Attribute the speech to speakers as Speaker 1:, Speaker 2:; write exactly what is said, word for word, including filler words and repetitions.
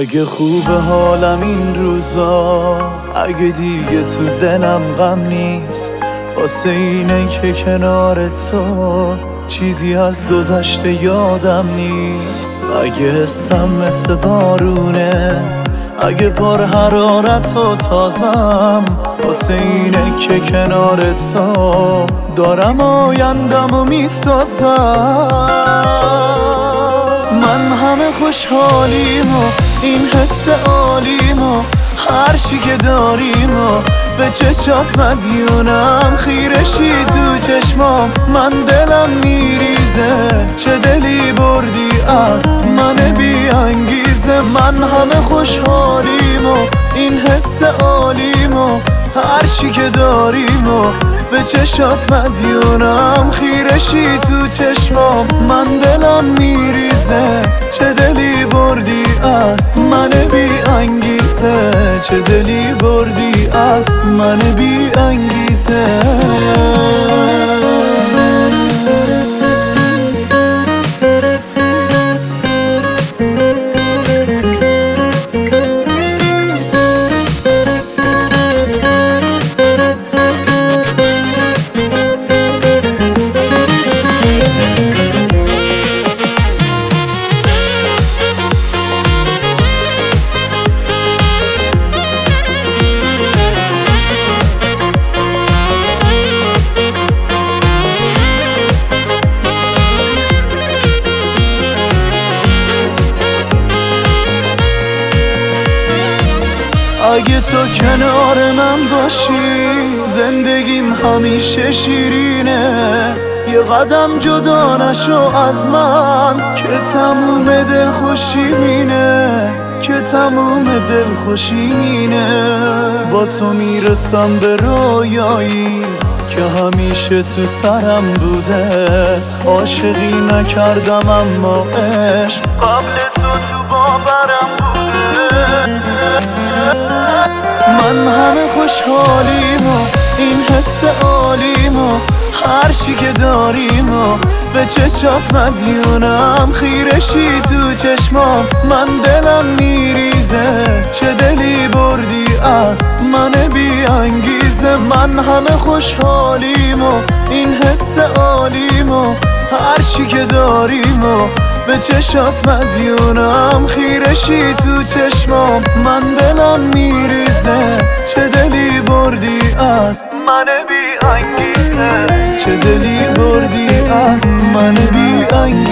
Speaker 1: اگه خوب حالم این روزا، اگه دیگه تو دلم غم نیست، واسه اینه که کنار تو چیزی از گذشته یادم نیست. اگه حسم مثل بارونه، اگه پر حرارت و تازم، واسه اینه که کنار تو دارم آیندم و میسازم. من همه خوشحالیم و این حس عالیم و هرچی که داریم و به چشات مدیونم، خیرشی تو چشمام، من دلم میریزه چه دلی بردی از من بی انگیزه. من همه خوشحالیم و این حس عالیم و هرچی که داریم و به چشات مدیونم، خیرشی تو چشمام، من دلم میریزه چه دلی بردی از من بی انگیزه، چه دلی بردی از من بی انگیزه. اگه تو کنار من باشی زندگیم همیشه شیرینه. یه قدم جدا نشو از من که تموم دل خوشی مینه، که تموم دل خوشی مینه. با تو میرسم به رویایی که همیشه تو سرم بوده. عاشقی نکردم اما عشق قبل تو تو باورم بوده. من همه خوشحالیم و این حس عالیم و هرچی که داریم و به چشات مدیونم، خیرشی تو چشمام، من دلم میریزه چه دلی بردی از من بی انگیزه. من همه خوشحالیم و این حس عالیم و هرچی که داریم و به چشات مدیونم، خیرشی تو چشمام، من دلم میریزه چه دلی بردی از من بی انگیزه، چه دلی بردی از من بی انگیزه.